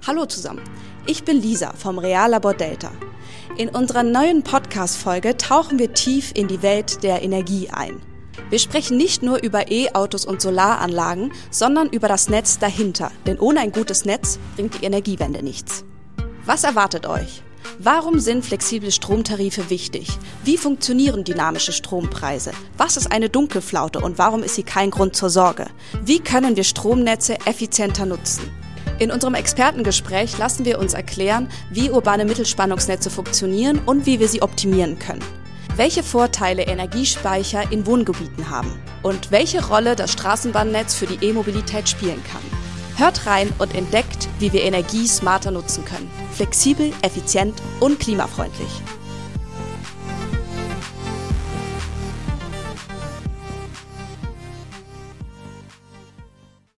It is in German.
Hallo zusammen, ich bin Lisa vom Reallabor Delta. In unserer neuen Podcast-Folge tauchen wir tief in die Welt der Energie ein. Wir sprechen nicht nur über E-Autos und Solaranlagen, sondern über das Netz dahinter, denn ohne ein gutes Netz bringt die Energiewende nichts. Was erwartet euch? Warum sind flexible Stromtarife wichtig? Wie funktionieren dynamische Strompreise? Was ist eine Dunkelflaute und warum ist sie kein Grund zur Sorge? Wie können wir Stromnetze effizienter nutzen? In unserem Expertengespräch lassen wir uns erklären, wie urbane Mittelspannungsnetze funktionieren und wie wir sie optimieren können. Welche Vorteile Energiespeicher in Wohngebieten haben und welche Rolle das Straßenbahnnetz für die E-Mobilität spielen kann. Hört rein und entdeckt, wie wir Energie smarter nutzen können. Flexibel, effizient und klimafreundlich.